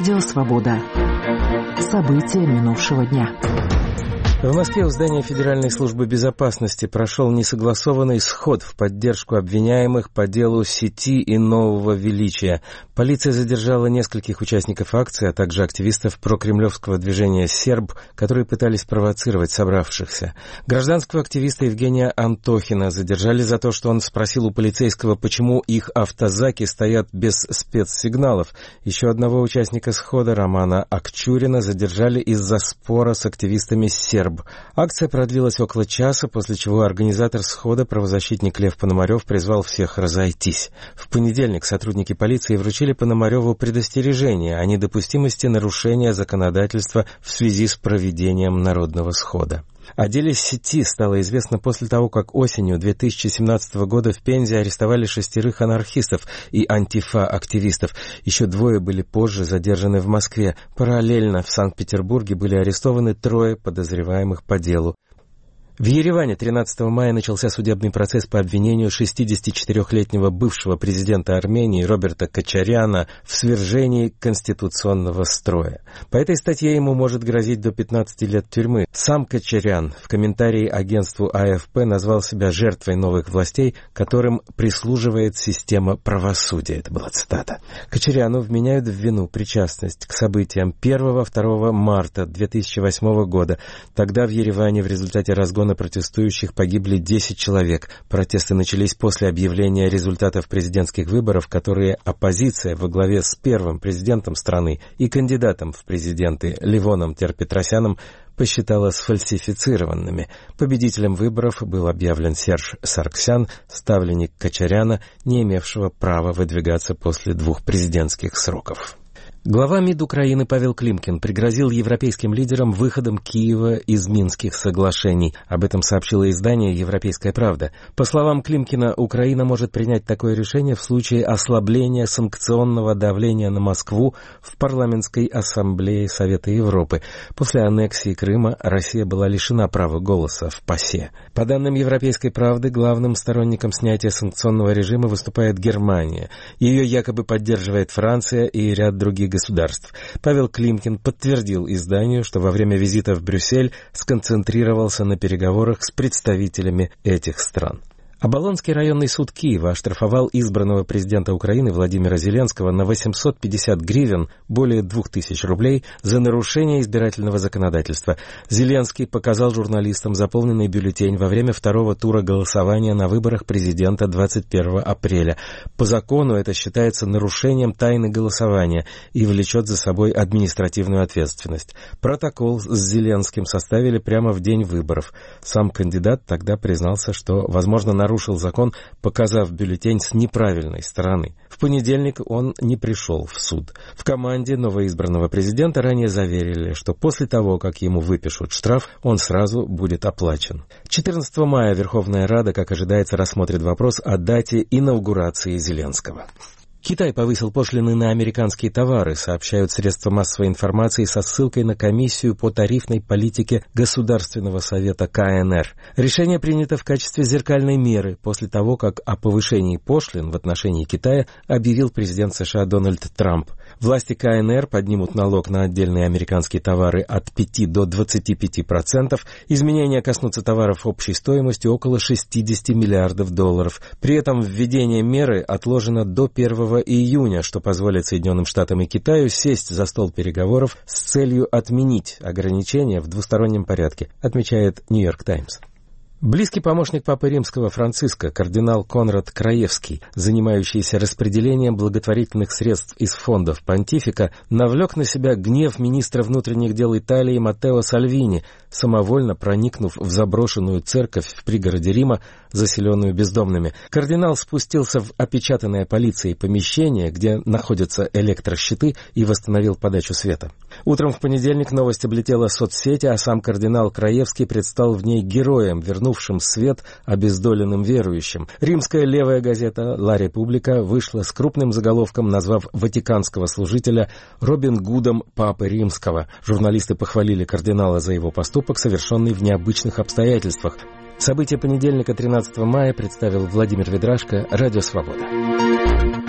Радио «Свобода». События минувшего дня. В Москве у здания Федеральной службы безопасности прошел несогласованный сход в поддержку обвиняемых по делу сети и нового величия. Полиция задержала нескольких участников акции, а также активистов прокремлевского движения «Серб», которые пытались провоцировать собравшихся. Гражданского активиста Евгения Антохина задержали за то, что он спросил у полицейского, почему их автозаки стоят без спецсигналов. Еще одного участника схода, Романа Акчурина, задержали из-за спора с активистами «Серб». Акция продлилась около часа, после чего организатор схода, правозащитник Лев Пономарев, призвал всех разойтись. В понедельник сотрудники полиции вручили Пономареву предостережение о недопустимости нарушения законодательства в связи с проведением народного схода. О деле сети стало известно после того, как осенью 2017 года в Пензе арестовали 6 анархистов и антифа-активистов. Еще 2 были позже задержаны в Москве. Параллельно в Санкт-Петербурге были арестованы 3 подозреваемых по делу. В Ереване 13 мая начался судебный процесс по обвинению 64-летнего бывшего президента Армении Роберта Кочаряна в свержении конституционного строя. По этой статье ему может грозить до 15 лет тюрьмы. Сам Кочарян в комментарии агентству АФП назвал себя жертвой новых властей, которым прислуживает система правосудия. Это была цитата. Кочаряну вменяют в вину причастность к событиям 1-2 марта 2008 года. Тогда в Ереване в результате разгона протестующих погибли 10 человек. Протесты начались после объявления результатов президентских выборов, которые оппозиция во главе с первым президентом страны и кандидатом в президенты Левоном Тер-Петросяном посчитала сфальсифицированными. Победителем выборов был объявлен Серж Саргсян, ставленник Кочаряна, не имевшего права выдвигаться после 2 президентских сроков. Глава МИД Украины Павел Климкин пригрозил европейским лидерам выходом Киева из Минских соглашений. Об этом сообщило издание «Европейская правда». По словам Климкина, Украина может принять такое решение в случае ослабления санкционного давления на Москву в парламентской ассамблее Совета Европы. После аннексии Крыма Россия была лишена права голоса в ПАСЕ. По данным «Европейской правды», главным сторонником снятия санкционного режима выступает Германия. Ее якобы поддерживает Франция и ряд других государств. Павел Климкин подтвердил изданию, что во время визита в Брюссель сконцентрировался на переговорах с представителями этих стран. Оболонский районный суд Киева оштрафовал избранного президента Украины Владимира Зеленского на 850 гривен, более 2000 рублей, за нарушение избирательного законодательства. Зеленский показал журналистам заполненный бюллетень во время 2-го тура голосования на выборах президента 21 апреля. По закону это считается нарушением тайны голосования и влечет за собой административную ответственность. Протокол с Зеленским составили прямо в день выборов. Сам кандидат тогда признался, что, возможно, нарушил закон, показав бюллетень с неправильной стороны. В понедельник он не пришел в суд. В команде новоизбранного президента ранее заверили, что после того, как ему выпишут штраф, он сразу будет оплачен. 14 мая Верховная Рада, как ожидается, рассмотрит вопрос о дате инаугурации Зеленского. Китай повысил пошлины на американские товары, сообщают средства массовой информации со ссылкой на комиссию по тарифной политике Государственного совета КНР. Решение принято в качестве зеркальной меры после того, как о повышении пошлин в отношении Китая объявил президент США Дональд Трамп. Власти КНР поднимут налог на отдельные американские товары от 5 до 25%. Изменения коснутся товаров общей стоимостью около $60 миллиардов. При этом введение меры отложено до 1 июня, что позволит Соединенным Штатам и Китаю сесть за стол переговоров с целью отменить ограничения в двустороннем порядке, отмечает «Нью-Йорк Таймс». Близкий помощник Папы Римского Франциска, кардинал Конрад Краевский, занимающийся распределением благотворительных средств из фондов понтифика, навлек на себя гнев министра внутренних дел Италии Маттео Сальвини, самовольно проникнув в заброшенную церковь в пригороде Рима, заселенную бездомными. Кардинал спустился в опечатанное полицией помещение, где находятся электрощиты, и восстановил подачу света. Утром в понедельник новость облетела соцсети, а сам кардинал Краевский предстал в ней героем, вернувшим свет обездоленным верующим. Римская левая газета «Ла Република» вышла с крупным заголовком, назвав ватиканского служителя Робин Гудом Папы Римского. Журналисты похвалили кардинала за его поступок, совершенный в необычных обстоятельствах. События понедельника 13 мая представил Владимир Ведрашко, Радио «Свобода».